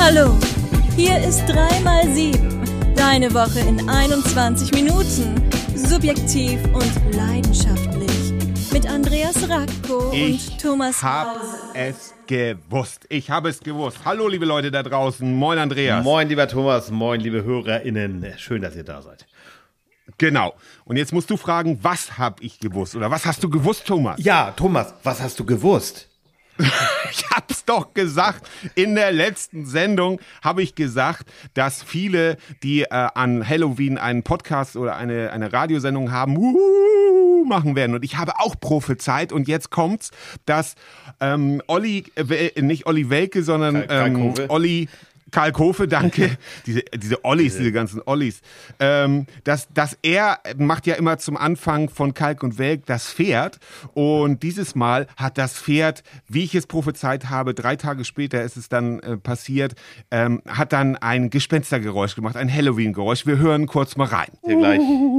Hallo, hier ist 3x7. Deine Woche in 21 Minuten. Subjektiv und leidenschaftlich. Mit Andreas Radko und Thomas Hause. Ich habe es gewusst. Hallo, liebe Leute da draußen. Moin, Andreas. Moin, lieber Thomas. Moin, liebe HörerInnen. Schön, dass ihr da seid. Genau. Und jetzt musst du fragen, was habe ich gewusst? Oder was hast du gewusst, Thomas? Ja, Thomas, was hast du gewusst? Ich hab's doch gesagt. In der letzten Sendung habe ich gesagt, dass viele, die an Halloween einen Podcast oder eine Radiosendung haben, machen werden. Und ich habe auch prophezeit. Und jetzt kommt's, dass nicht Olli Welke, sondern Olli Kalkofe, danke. Diese Ollis, diese ganzen Ollis. Dass er macht ja immer zum Anfang von Kalk und Welk das Pferd. Und dieses Mal hat das Pferd, wie ich es prophezeit habe, 3 Tage später ist es dann passiert, hat dann ein Gespenstergeräusch gemacht, ein Halloween-Geräusch. Wir hören kurz mal rein. Hier gleich.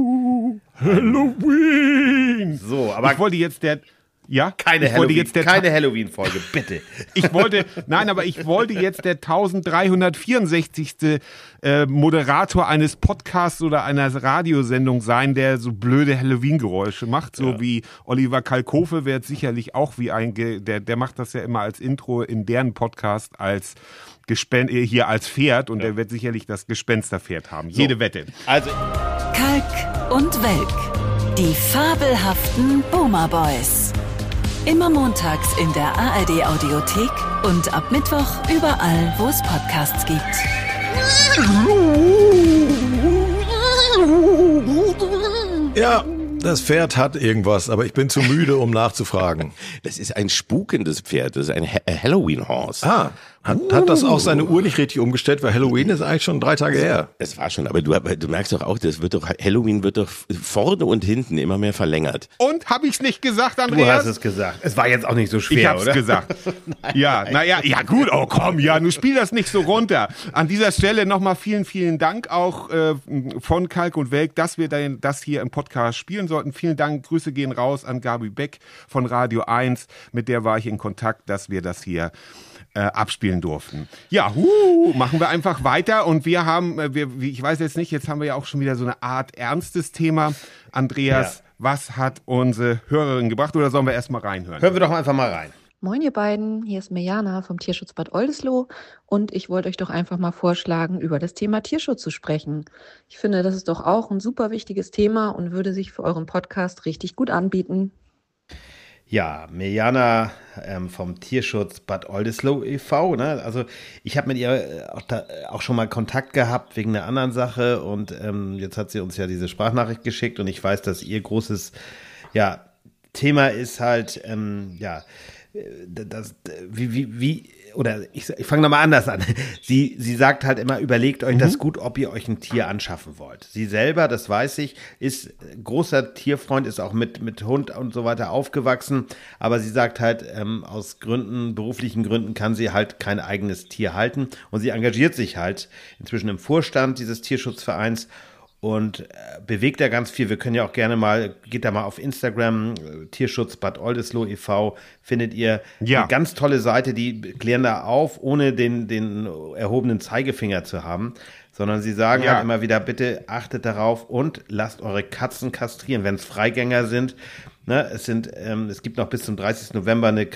Halloween! So, aber ich wollte jetzt keine Halloween-Folge, bitte. Ich wollte jetzt der 1364. Moderator eines Podcasts oder einer Radiosendung sein, der so blöde Halloween-Geräusche macht, so wie Oliver Kalkofe wird sicherlich auch der macht das ja immer als Intro in deren Podcast als hier als Pferd und der wird sicherlich das Gespensterpferd haben. So. Jede Wette. Also Kalk und Welk, die fabelhaften Boomer Boys. Immer montags in der ARD-Audiothek und ab Mittwoch überall, wo es Podcasts gibt. Ja, das Pferd hat irgendwas, aber ich bin zu müde, um nachzufragen. Das ist ein spukendes Pferd, das ist ein Halloween-Horse. Hat das auch seine Uhr nicht richtig umgestellt, weil Halloween ist eigentlich schon 3 Tage her. Es war schon, aber du merkst doch auch, Halloween wird doch vorne und hinten immer mehr verlängert. Und habe ich's nicht gesagt, Andreas? Du hast es gesagt. Es war jetzt auch nicht so schwer, ich hab's oder? Gesagt. Ja, gut, oh komm, du spiel das nicht so runter. An dieser Stelle nochmal vielen, vielen Dank auch von Kalk und Welk, dass wir das hier im Podcast spielen sollten. Vielen Dank, Grüße gehen raus an Gabi Beck von Radio 1. Mit der war ich in Kontakt, dass wir das hier abspielen durften. Ja, machen wir einfach weiter und wir haben, ich weiß jetzt nicht, jetzt haben wir ja auch schon wieder so eine Art ernstes Thema. Andreas, was hat unsere Hörerin gebracht oder sollen wir erst mal reinhören? Hören wir doch einfach mal rein. Moin ihr beiden, hier ist Mirjana vom Tierschutz Bad Oldesloe und ich wollte euch doch einfach mal vorschlagen, über das Thema Tierschutz zu sprechen. Ich finde, das ist doch auch ein super wichtiges Thema und würde sich für euren Podcast richtig gut anbieten. Ja, Mirjana vom Tierschutz Bad Oldesloe e.V. Ne? Also ich habe mit ihr auch schon mal Kontakt gehabt wegen einer anderen Sache und jetzt hat sie uns ja diese Sprachnachricht geschickt und ich weiß, dass ihr großes Thema ist halt ich fange nochmal anders an. Sie sagt halt immer, überlegt euch das gut, ob ihr euch ein Tier anschaffen wollt. Sie selber, das weiß ich, ist großer Tierfreund, ist auch mit Hund und so weiter aufgewachsen, aber sie sagt halt, aus beruflichen Gründen kann sie halt kein eigenes Tier halten und sie engagiert sich halt inzwischen im Vorstand dieses Tierschutzvereins und bewegt da ganz viel. Wir können ja auch gerne geht da mal auf Instagram, Tierschutz Bad Oldesloe e.V., findet ihr eine ganz tolle Seite, die klären da auf, ohne den erhobenen Zeigefinger zu haben, sondern sie sagen halt immer wieder, bitte achtet darauf und lasst eure Katzen kastrieren, wenn es Freigänger sind. Ne, es gibt noch bis zum 30. November eine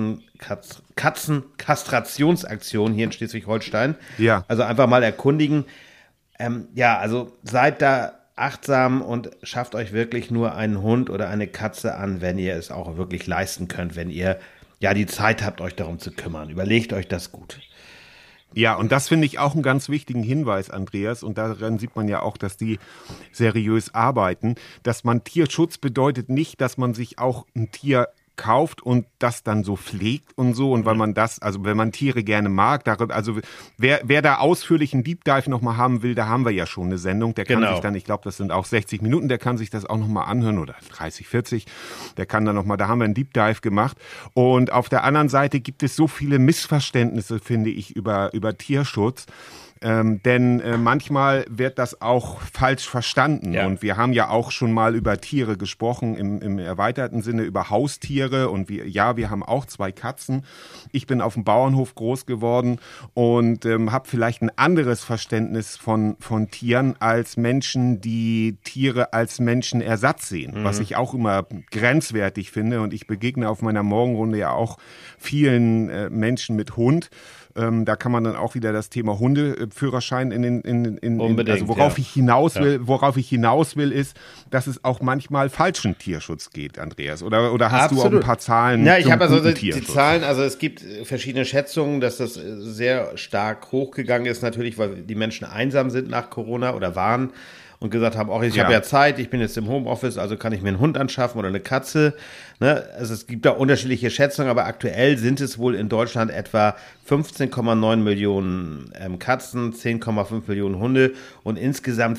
Katzenkastrationsaktion hier in Schleswig-Holstein. Ja. Also einfach mal erkundigen. Also seid da achtsam und schafft euch wirklich nur einen Hund oder eine Katze an, wenn ihr es auch wirklich leisten könnt, wenn ihr die Zeit habt, euch darum zu kümmern. Überlegt euch das gut. Ja, und das finde ich auch einen ganz wichtigen Hinweis, Andreas. Und daran sieht man ja auch, dass die seriös arbeiten. Dass man Tierschutz bedeutet nicht, dass man sich auch ein Tier kauft und das dann so pflegt und so. Und weil man wenn man Tiere gerne mag, wer da ausführlich einen Deep Dive nochmal haben will, da haben wir ja schon eine Sendung. Der kann sich dann, ich glaube, das sind auch 60 Minuten, der kann sich das auch nochmal anhören oder 30, 40. Der kann dann nochmal, da haben wir einen Deep Dive gemacht. Und auf der anderen Seite gibt es so viele Missverständnisse, finde ich, über Tierschutz. Denn manchmal wird das auch falsch verstanden. Ja. Und wir haben ja auch schon mal über Tiere gesprochen, im erweiterten Sinne über Haustiere. Und wir haben auch 2 Katzen. Ich bin auf dem Bauernhof groß geworden und habe vielleicht ein anderes Verständnis von Tieren als Menschen, die Tiere als Menschenersatz sehen. Was ich auch immer grenzwertig finde. Und ich begegne auf meiner Morgenrunde ja auch vielen Menschen mit Hund. Da kann man dann auch wieder das Thema Hundeführerschein also worauf ich hinaus will, ist, dass es auch manchmal falschen Tierschutz geht, Andreas. Oder hast Absolut. du auch ein paar Zahlen? Ja, ich habe also die Tierschutz? Zahlen, also es gibt verschiedene Schätzungen, dass das sehr stark hochgegangen ist, natürlich, weil die Menschen einsam sind nach Corona oder waren und gesagt haben, ich habe ja Zeit, ich bin jetzt im Homeoffice, also kann ich mir einen Hund anschaffen oder eine Katze. Ne? Also es gibt da unterschiedliche Schätzungen, aber aktuell sind es wohl in Deutschland etwa 15,9 Millionen Katzen, 10,5 Millionen Hunde und insgesamt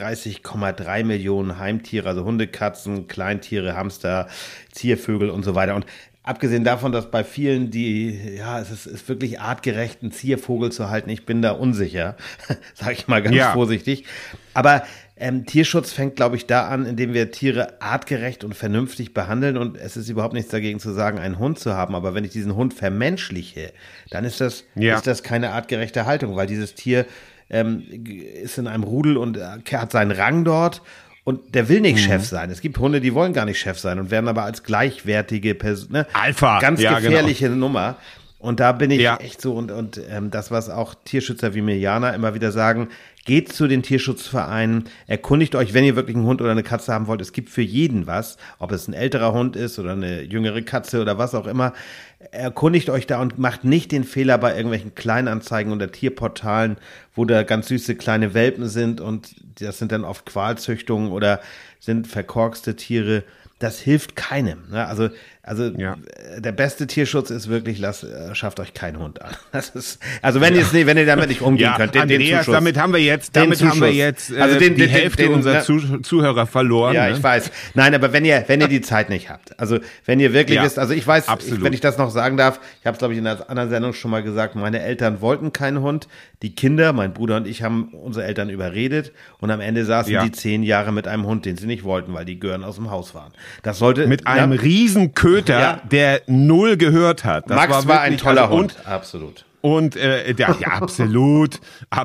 34,3 Millionen Heimtiere, also Hunde, Katzen, Kleintiere, Hamster, Ziervögel und so weiter. Und abgesehen davon, dass bei vielen, es ist wirklich artgerecht, einen Ziervogel zu halten, ich bin da unsicher, sage ich mal ganz vorsichtig. Aber Tierschutz fängt, glaube ich, da an, indem wir Tiere artgerecht und vernünftig behandeln und es ist überhaupt nichts dagegen zu sagen, einen Hund zu haben. Aber wenn ich diesen Hund vermenschliche, dann ist das keine artgerechte Haltung, weil dieses Tier ist in einem Rudel und hat seinen Rang dort. Und der will nicht Chef sein. Es gibt Hunde, die wollen gar nicht Chef sein und werden aber als gleichwertige Person, ne? Alpha. Ganz gefährliche Genau. Nummer. Und da bin ich echt so und das, was auch Tierschützer wie Mirjana immer wieder sagen, geht zu den Tierschutzvereinen, erkundigt euch, wenn ihr wirklich einen Hund oder eine Katze haben wollt. Es gibt für jeden was, ob es ein älterer Hund ist oder eine jüngere Katze oder was auch immer. Erkundigt euch da und macht nicht den Fehler bei irgendwelchen Kleinanzeigen oder Tierportalen, wo da ganz süße kleine Welpen sind und das sind dann oft Qualzüchtungen oder sind verkorkste Tiere. Das hilft keinem. Ne? Also der beste Tierschutz ist wirklich, schafft euch keinen Hund an. Das ist, also wenn ihr damit nicht umgehen könnt, Andreas, damit haben wir jetzt also die Hälfte unserer Zuhörer verloren. Ja, ne? ich weiß. Nein, aber wenn ihr die Zeit nicht habt, also wenn ihr wirklich wisst, also ich weiß, wenn ich das noch sagen darf, ich habe es, glaube ich, in einer anderen Sendung schon mal gesagt, meine Eltern wollten keinen Hund. Die Kinder, mein Bruder und ich, haben unsere Eltern überredet und am Ende saßen die 10 Jahre mit einem Hund, den sie nicht wollten, weil die Gören aus dem Haus waren. Das sollte mit einem Riesenköter, der 0 gehört hat. Das Max war ein toller Hund, absolut. Und absolut.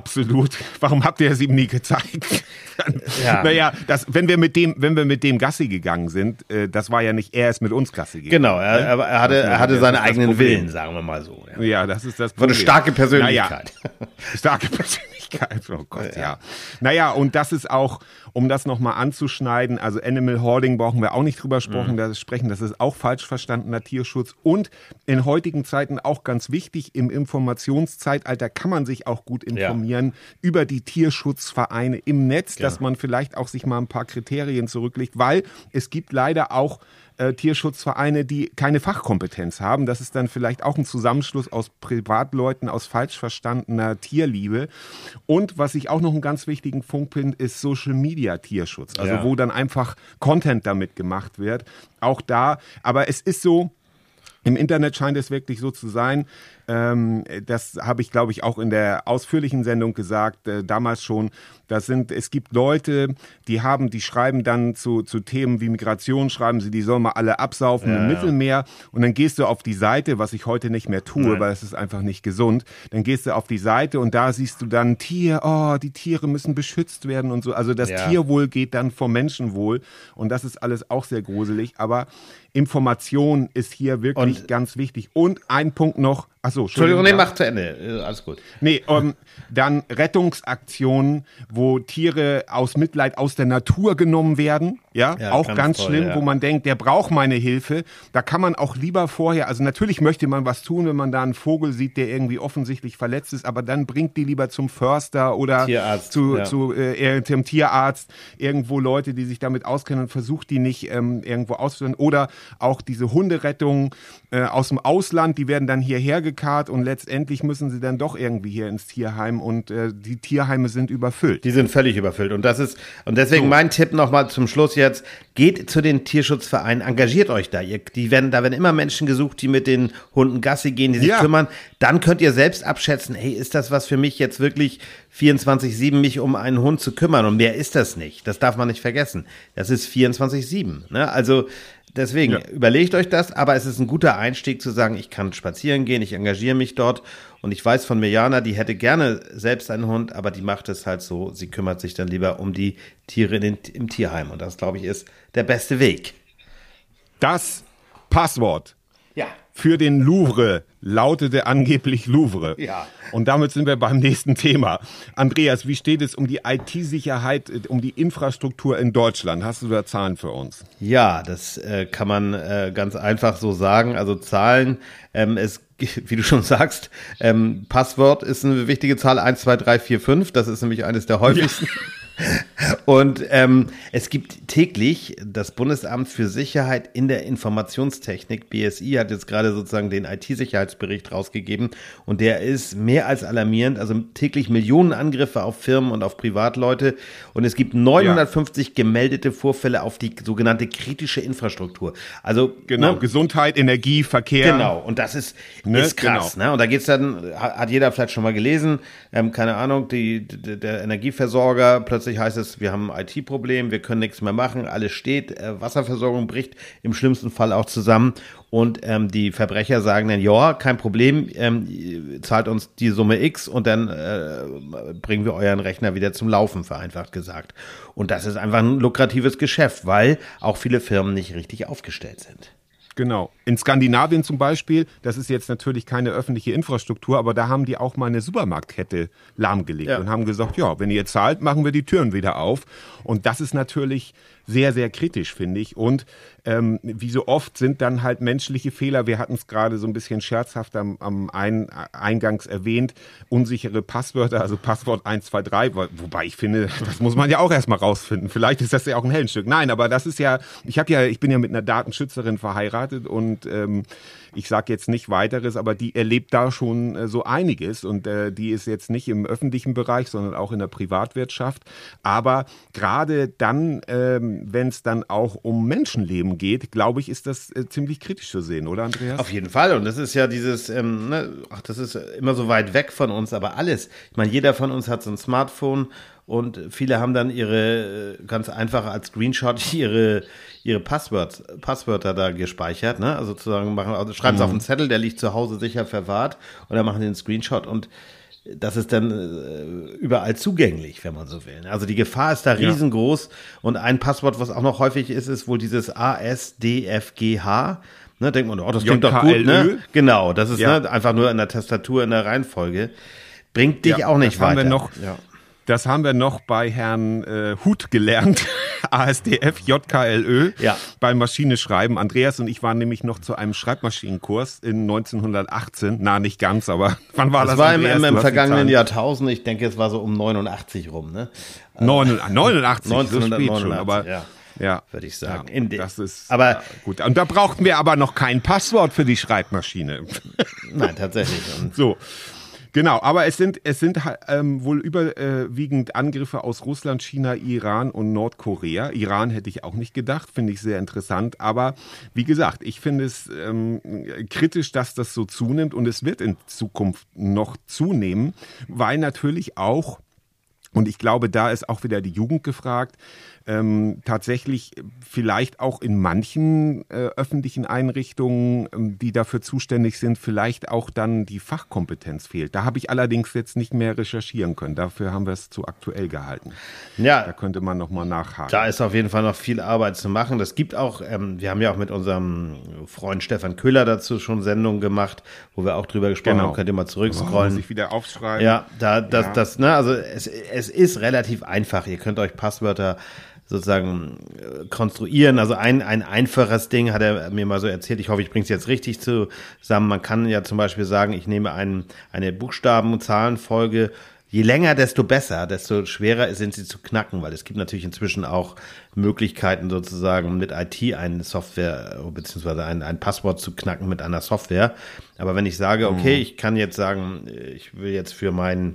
Warum habt ihr es ihm nie gezeigt? Naja, wenn wir mit dem Gassi gegangen sind, das war ja nicht, er ist mit uns Gassi gegangen. Genau, er hatte seine eigenen Willen, sagen wir mal so. Ja, das ist das Problem. Eine starke Persönlichkeit. Starke Persönlichkeit, oh Gott, ja. Naja, und das ist auch, um das nochmal anzuschneiden, also Animal Hoarding brauchen wir auch nicht drüber sprechen, das ist auch falsch verstandener Tierschutz und in heutigen Zeiten auch ganz wichtig, im Informationszeitalter kann man sich auch gut informieren über die Tierschutzvereine im Netz, dass man vielleicht auch sich mal ein paar Kriterien zurücklegt, weil es gibt leider auch Tierschutzvereine, die keine Fachkompetenz haben. Das ist dann vielleicht auch ein Zusammenschluss aus Privatleuten, aus falsch verstandener Tierliebe. Und was ich auch noch einen ganz wichtigen Punkt finde, ist Social Media Tierschutz. Also wo dann einfach Content damit gemacht wird. Auch da, aber es ist so, im Internet scheint es wirklich so zu sein. Das habe ich, glaube ich, auch in der ausführlichen Sendung gesagt, damals schon. Es gibt Leute, die schreiben dann zu Themen wie Migration, schreiben sie, die sollen mal alle absaufen im Mittelmeer. Und dann gehst du auf die Seite, was ich heute nicht mehr tue, weil es ist einfach nicht gesund. Dann gehst du auf die Seite und da siehst du dann die Tiere müssen beschützt werden und so. Also das Tierwohl geht dann vom Menschenwohl. Und das ist alles auch sehr gruselig. Aber Information ist hier wirklich ganz wichtig. Und ein Punkt noch. Achso, Entschuldigung, mach zu Ende. Alles gut. Dann Rettungsaktionen, wo Tiere aus Mitleid aus der Natur genommen werden. Ja, auch ganz toll, schlimm, wo man denkt, der braucht meine Hilfe. Da kann man auch lieber vorher, also natürlich möchte man was tun, wenn man da einen Vogel sieht, der irgendwie offensichtlich verletzt ist, aber dann bringt die lieber zum Förster oder Tierarzt, zum Tierarzt, irgendwo Leute, die sich damit auskennen und versucht die nicht irgendwo auszuführen. Oder auch diese Hunderettungen aus dem Ausland, die werden dann hierher vollgekarrt und letztendlich müssen sie dann doch irgendwie hier ins Tierheim und die Tierheime sind überfüllt. Die sind völlig überfüllt und deswegen mein Tipp nochmal zum Schluss jetzt, geht zu den Tierschutzvereinen, engagiert euch da. Da werden immer Menschen gesucht, die mit den Hunden Gassi gehen, die sich kümmern. Dann könnt ihr selbst abschätzen, hey, ist das was für mich jetzt wirklich 24/7 mich um einen Hund zu kümmern und mehr ist das nicht. Das darf man nicht vergessen. Das ist 24/7. Ne? Also deswegen überlegt euch das, aber es ist ein guter Einstieg zu sagen, ich kann spazieren gehen, ich engagiere mich dort und ich weiß von Mirjana, die hätte gerne selbst einen Hund, aber die macht es halt so, sie kümmert sich dann lieber um die Tiere im Tierheim und das, glaube ich, ist der beste Weg. Das Passwort für den Louvre lautete angeblich Louvre. Ja. Und damit sind wir beim nächsten Thema. Andreas, wie steht es um die IT-Sicherheit, um die Infrastruktur in Deutschland? Hast du da Zahlen für uns? Ja, das kann man ganz einfach so sagen. Also Zahlen, wie du schon sagst, Passwort ist eine wichtige Zahl, 1, 2, 3, 4, 5. Das ist nämlich eines der häufigsten. Ja. Und es gibt täglich das Bundesamt für Sicherheit in der Informationstechnik, BSI, hat jetzt gerade sozusagen den IT-Sicherheitsbericht rausgegeben und der ist mehr als alarmierend, also täglich Millionen Angriffe auf Firmen und auf Privatleute und es gibt 950 gemeldete Vorfälle auf die sogenannte kritische Infrastruktur. Also genau, Gesundheit, Energie, Verkehr. Genau, und das ist krass. Genau. Ne? Und da geht's dann, hat jeder vielleicht schon mal gelesen, keine Ahnung, der Energieversorger, plötzlich heißt es, wir haben ein IT-Problem, wir können nichts mehr machen, alles steht, Wasserversorgung bricht im schlimmsten Fall auch zusammen und die Verbrecher sagen dann, ja, kein Problem, zahlt uns die Summe X und dann bringen wir euren Rechner wieder zum Laufen, vereinfacht gesagt. Und das ist einfach ein lukratives Geschäft, weil auch viele Firmen nicht richtig aufgestellt sind. Genau. In Skandinavien zum Beispiel, das ist jetzt natürlich keine öffentliche Infrastruktur, aber da haben die auch mal eine Supermarktkette lahmgelegt und haben gesagt, ja, wenn ihr zahlt, machen wir die Türen wieder auf. Und das ist natürlich sehr, sehr kritisch, finde ich. Und wie so oft sind dann halt menschliche Fehler. Wir hatten es gerade so ein bisschen scherzhaft am Eingangs erwähnt. Unsichere Passwörter, also Passwort 123, wobei ich finde, das muss man ja auch erstmal rausfinden. Vielleicht ist das ja auch ein Heldenstück. Nein, aber das ist ja, ich bin ja mit einer Datenschützerin verheiratet und ich sage jetzt nicht weiteres, aber die erlebt da schon so einiges und die ist jetzt nicht im öffentlichen Bereich, sondern auch in der Privatwirtschaft. Aber gerade dann, wenn es dann auch um Menschenleben geht, glaube ich, ist das ziemlich kritisch zu sehen, oder Andreas? Auf jeden Fall. Und das ist ja dieses, das ist immer so weit weg von uns, aber alles. Ich meine, jeder von uns hat so ein Smartphone und viele haben dann ganz einfach als Screenshot ihre Passwörter da gespeichert, ne? Also sozusagen schreiben es auf einen Zettel, der liegt zu Hause sicher verwahrt und dann machen die einen Screenshot und das ist dann überall zugänglich, wenn man so will. Also die Gefahr ist da riesengroß und ein Passwort, was auch noch häufig ist wohl dieses ASDFGH. Ne, denkt man, das klingt doch gut, ne? Genau, das ist einfach nur in der Tastatur, in der Reihenfolge. Bringt dich auch nicht weiter. Das haben wir noch bei Herrn Huth gelernt, ASDF, JKLÖ, beim Maschineschreiben. Andreas und ich waren nämlich noch zu einem Schreibmaschinenkurs in 1918, nicht ganz, aber wann war das? Das war im vergangenen Jahrtausend, ich denke, es war so um 89 rum, ne? 89, 1989, so spät schon, aber würde ich sagen. Das ist gut. Und da brauchten wir aber noch kein Passwort für die Schreibmaschine. Nein, tatsächlich. So. Genau, aber es sind wohl überwiegend Angriffe aus Russland, China, Iran und Nordkorea. Iran hätte ich auch nicht gedacht, finde ich sehr interessant. Aber wie gesagt, ich finde es kritisch, dass das so zunimmt und es wird in Zukunft noch zunehmen, weil natürlich auch, und ich glaube, da ist auch wieder die Jugend gefragt, tatsächlich vielleicht auch in manchen öffentlichen Einrichtungen, die dafür zuständig sind, vielleicht auch dann die Fachkompetenz fehlt. Da habe ich allerdings jetzt nicht mehr recherchieren können. Dafür haben wir es zu aktuell gehalten. Ja, da könnte man nochmal nachhaken. Da ist auf jeden Fall noch viel Arbeit zu machen. Das gibt auch, wir haben ja auch mit unserem Freund Stefan Köhler dazu schon Sendungen gemacht, wo wir auch drüber gesprochen haben. Könnt ihr mal zurückscrollen. Muss ich wieder aufschreiben. Ja, also es ist relativ einfach. Ihr könnt euch Passwörter sozusagen konstruieren. Also ein einfaches Ding hat er mir mal so erzählt. Ich hoffe, ich bringe es jetzt richtig zusammen. Man kann ja zum Beispiel sagen, ich nehme eine Buchstaben- und Zahlenfolge, je länger, desto besser, desto schwerer sind sie zu knacken, weil es gibt natürlich inzwischen auch Möglichkeiten sozusagen mit IT eine Software beziehungsweise ein Passwort zu knacken mit einer Software. Aber wenn ich sage, okay, ich kann jetzt sagen, ich will jetzt für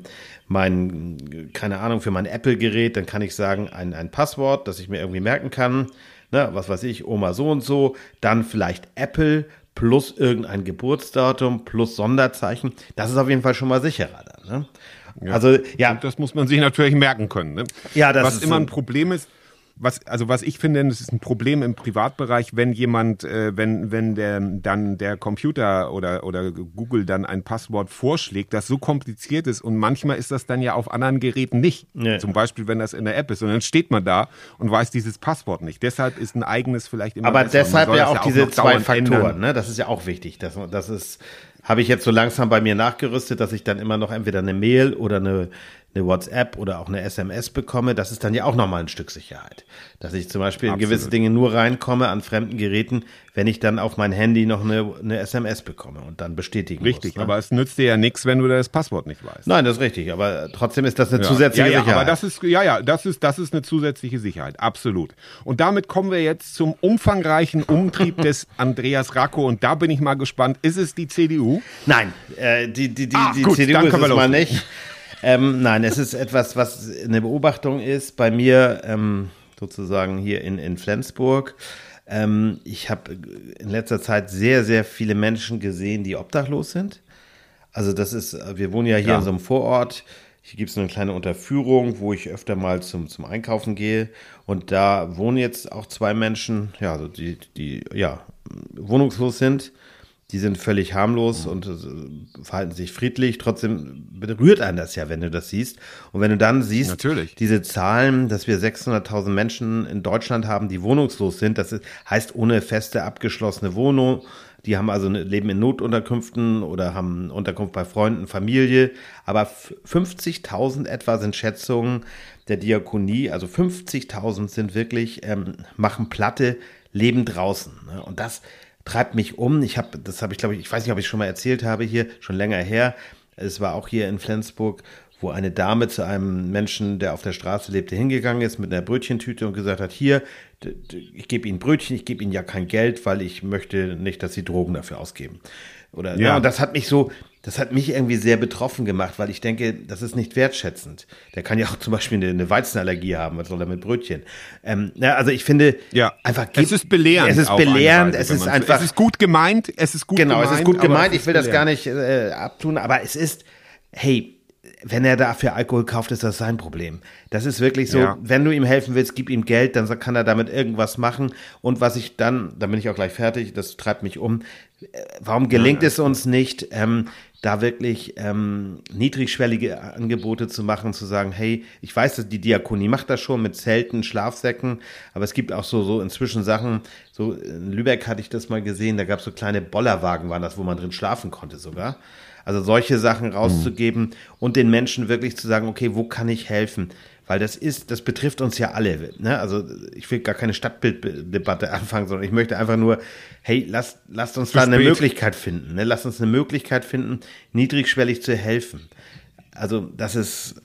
keine Ahnung, für mein Apple-Gerät, dann kann ich sagen, ein Passwort, das ich mir irgendwie merken kann, ne, was weiß ich, Oma so und so, dann vielleicht Apple plus irgendein Geburtsdatum plus Sonderzeichen. Das ist auf jeden Fall schon mal sicherer dann, ne? Ja. Also, ja. Und das muss man sich natürlich merken können. Ne? Ja, das was ist immer so. ein Problem ist, was ich finde, das ist ein Problem im Privatbereich, wenn jemand, wenn der Computer oder Google dann ein Passwort vorschlägt, das so kompliziert ist und manchmal ist das dann ja auf anderen Geräten nicht. Nee. Zum Beispiel, wenn das in der App ist und dann steht man da und weiß dieses Passwort nicht. Deshalb ist ein eigenes vielleicht immer Aber besser. deshalb Man soll ja das auch diese noch 2 dauernd Faktoren, ändern. ne? Das ist ja auch wichtig. Das ist, habe ich jetzt so langsam bei mir nachgerüstet, dass ich dann immer noch entweder eine Mail oder eine WhatsApp oder auch eine SMS bekomme. Das ist dann ja auch nochmal ein Stück Sicherheit. Dass ich zum Beispiel in gewisse Dinge nur reinkomme an fremden Geräten, wenn ich dann auf mein Handy noch eine SMS bekomme und dann bestätigen Richtig, muss. Ne? aber es nützt dir ja nichts, wenn du das Passwort nicht weißt. Nein, das ist richtig. Aber trotzdem ist das eine zusätzliche Sicherheit. Aber das ist eine zusätzliche Sicherheit, absolut. Und damit kommen wir jetzt zum umfangreichen Umtrieb des Andreas Racco und da bin ich mal gespannt, ist es die CDU? Nein, die gut, CDU dann ist können wir es mal loslegen. nicht. Nein, es ist etwas, was eine Beobachtung ist bei mir, sozusagen hier in Flensburg. Ich habe in letzter Zeit sehr, sehr viele Menschen gesehen, die obdachlos sind. Also wir wohnen ja hier in so einem Vorort. Hier gibt es eine kleine Unterführung, wo ich öfter mal zum Einkaufen gehe. Und da wohnen jetzt auch 2 Menschen, die wohnungslos sind. Die sind völlig harmlos und verhalten sich friedlich. Trotzdem berührt einen das ja, wenn du das siehst. Und wenn du dann siehst, Natürlich. diese Zahlen, dass wir 600.000 Menschen in Deutschland haben, die wohnungslos sind, heißt ohne feste, abgeschlossene Wohnung. Die haben also leben in Notunterkünften oder haben Unterkunft bei Freunden, Familie. Aber 50.000 etwa sind Schätzungen der Diakonie. Also 50.000 sind wirklich, machen Platte, leben draußen. Ne? Und das treibt mich um. Ich weiß nicht, ob ich schon mal erzählt habe hier, schon länger her. Es war auch hier in Flensburg, wo eine Dame zu einem Menschen, der auf der Straße lebte, hingegangen ist mit einer Brötchentüte und gesagt hat, hier, ich gebe Ihnen Brötchen, ich gebe Ihnen ja kein Geld, weil ich möchte nicht, dass Sie Drogen dafür ausgeben. Oder, ja. Und das hat mich irgendwie sehr betroffen gemacht, weil ich denke, das ist nicht wertschätzend. Der kann ja auch zum Beispiel eine Weizenallergie haben, was soll er mit Brötchen? Also ich finde, einfach. Es ist belehrend. Es ist belehrend, es ist einfach. Es ist gut gemeint, Genau, es ist gut gemeint, ich will das gar nicht abtun, aber es ist, hey, wenn er dafür Alkohol kauft, ist das sein Problem. Das ist wirklich so, wenn du ihm helfen willst, gib ihm Geld, dann kann er damit irgendwas machen. Und was ich dann bin ich auch gleich fertig, das treibt mich um. Warum gelingt es uns nicht, da wirklich niedrigschwellige Angebote zu machen, zu sagen, hey, ich weiß, dass die Diakonie macht das schon mit Zelten, Schlafsäcken, aber es gibt auch so inzwischen Sachen, so in Lübeck hatte ich das mal gesehen, da gab es so kleine Bollerwagen, waren das, wo man drin schlafen konnte sogar. Also solche Sachen rauszugeben und den Menschen wirklich zu sagen, okay, wo kann ich helfen? Weil das betrifft uns ja alle. Ne? Also ich will gar keine Stadtbilddebatte anfangen, sondern ich möchte einfach nur, hey, lasst uns da eine Möglichkeit finden. Ne? Lasst uns eine Möglichkeit finden, niedrigschwellig zu helfen. Also das ist,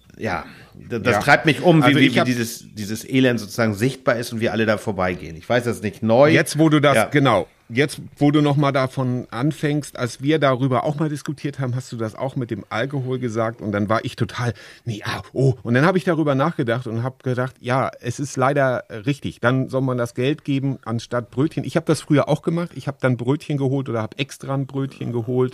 das treibt mich um, Also wie dieses Elend sozusagen sichtbar ist und wir alle da vorbeigehen. Ich weiß, das ist nicht neu. Jetzt, wo du das, jetzt, wo du nochmal davon anfängst, als wir darüber auch mal diskutiert haben, hast du das auch mit dem Alkohol gesagt und dann war ich total, und dann habe ich darüber nachgedacht und habe gedacht, ja, es ist leider richtig, dann soll man das Geld geben anstatt Brötchen. Ich habe das früher auch gemacht, ich habe dann Brötchen geholt oder habe extra ein Brötchen geholt,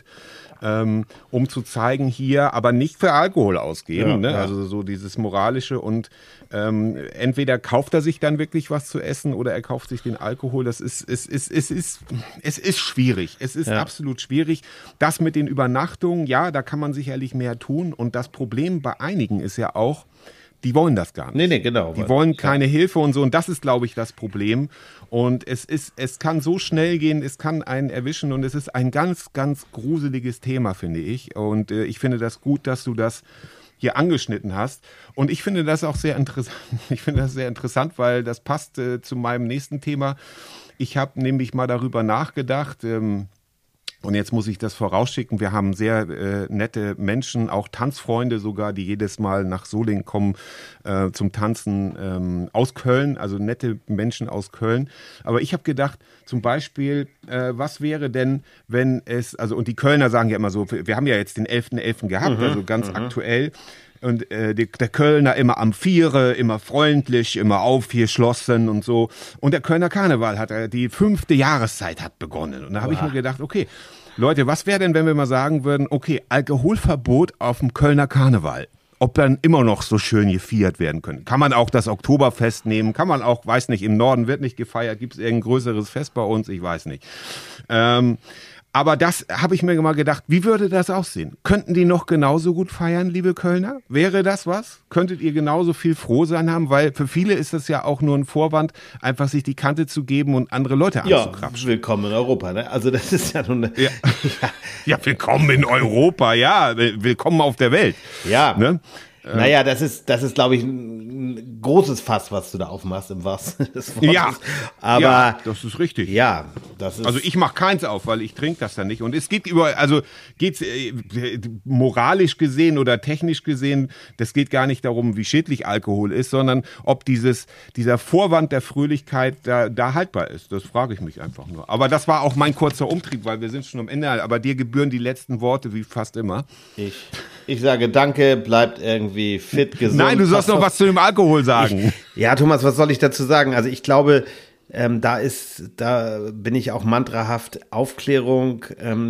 um zu zeigen, hier, aber nicht für Alkohol ausgeben, ne? Also so dieses moralische und entweder kauft er sich dann wirklich was zu essen oder er kauft sich den Alkohol. Es ist schwierig. Es ist absolut schwierig. Das mit den Übernachtungen, da kann man sicherlich mehr tun. Und das Problem bei einigen ist ja auch, die wollen das gar nicht. Nee, genau. Die wollen keine Hilfe und so. Und das ist, glaube ich, das Problem. Und es kann so schnell gehen, es kann einen erwischen. Und es ist ein ganz, ganz gruseliges Thema, finde ich. Und ich finde das gut, dass du das hier angeschnitten hast. Und ich finde das auch sehr interessant. Ich finde das sehr interessant, weil das passt zu meinem nächsten Thema. Ich habe nämlich mal darüber nachgedacht, und Und jetzt muss ich das vorausschicken, wir haben sehr nette Menschen, auch Tanzfreunde sogar, die jedes Mal nach Solingen kommen zum Tanzen aus Köln, also nette Menschen aus Köln. Aber ich habe gedacht, zum Beispiel, was wäre denn, wenn es, also und die Kölner sagen ja immer so, wir haben ja jetzt den 11.11. gehabt, also ganz aktuell. Und der Kölner immer am Viere, immer freundlich, immer aufgeschlossen und so. Und der Kölner Karneval hat die 5. Jahreszeit hat begonnen. Und da habe ich mir gedacht, okay, Leute, was wäre denn, wenn wir mal sagen würden, okay, Alkoholverbot auf dem Kölner Karneval? Ob dann immer noch so schön gefeiert werden können. Kann man auch das Oktoberfest nehmen? Kann man auch, weiß nicht, im Norden wird nicht gefeiert. Gibt es irgendein größeres Fest bei uns? Ich weiß nicht. Aber das habe ich mir mal gedacht, wie würde das aussehen? Könnten die noch genauso gut feiern, liebe Kölner? Wäre das was? Könntet ihr genauso viel froh sein haben? Weil für viele ist das ja auch nur ein Vorwand, einfach sich die Kante zu geben und andere Leute anzukrapschen. Ja, willkommen in Europa, ne? Also das ist ja nun... Ja, willkommen in Europa, ja. Willkommen auf der Welt. Ja. Ne? Naja, das ist, glaube ich, ein großes Fass, was du da aufmachst im wahrsten Sinne des Wortes. Ja, aber ja, das ist richtig. Ja, das ist. Also ich mache keins auf, weil ich trinke das dann nicht. Und es geht geht's moralisch gesehen oder technisch gesehen, das geht gar nicht darum, wie schädlich Alkohol ist, sondern ob dieser Vorwand der Fröhlichkeit da haltbar ist. Das frage ich mich einfach nur. Aber das war auch mein kurzer Umtrieb, weil wir sind schon am Ende. Aber dir gebühren die letzten Worte, wie fast immer. Ich sage danke, bleibt irgendwie fit, gesund. Nein, du sollst noch was zu dem Alkohol sagen. Ja, Thomas, was soll ich dazu sagen? Also ich glaube, da bin ich auch mantrahaft Aufklärung.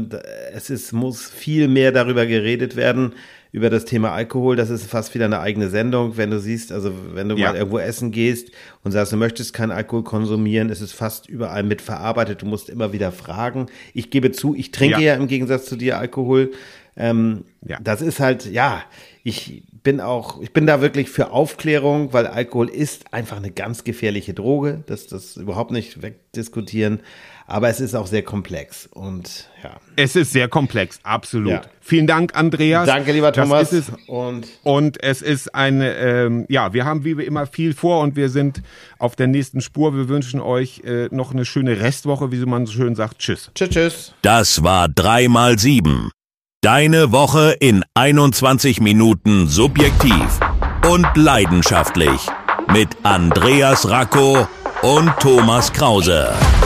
Muss viel mehr darüber geredet werden, über das Thema Alkohol. Das ist fast wieder eine eigene Sendung, wenn du siehst, also wenn du mal irgendwo essen gehst und sagst, du möchtest keinen Alkohol konsumieren, ist es fast überall mit verarbeitet. Du musst immer wieder fragen. Ich gebe zu, ich trinke ja im Gegensatz zu dir Alkohol. Das ist halt, ich bin da wirklich für Aufklärung, weil Alkohol ist einfach eine ganz gefährliche Droge, das überhaupt nicht wegdiskutieren, aber es ist auch sehr komplex und Es ist sehr komplex, absolut. Ja. Vielen Dank, Andreas. Danke, lieber Thomas. Und es ist wir haben wie immer viel vor und wir sind auf der nächsten Spur. Wir wünschen euch noch eine schöne Restwoche, wie man so schön sagt. Tschüss. Tschüss. Das war 3x7. Deine Woche in 21 Minuten subjektiv und leidenschaftlich mit Andreas Racco und Thomas Krause.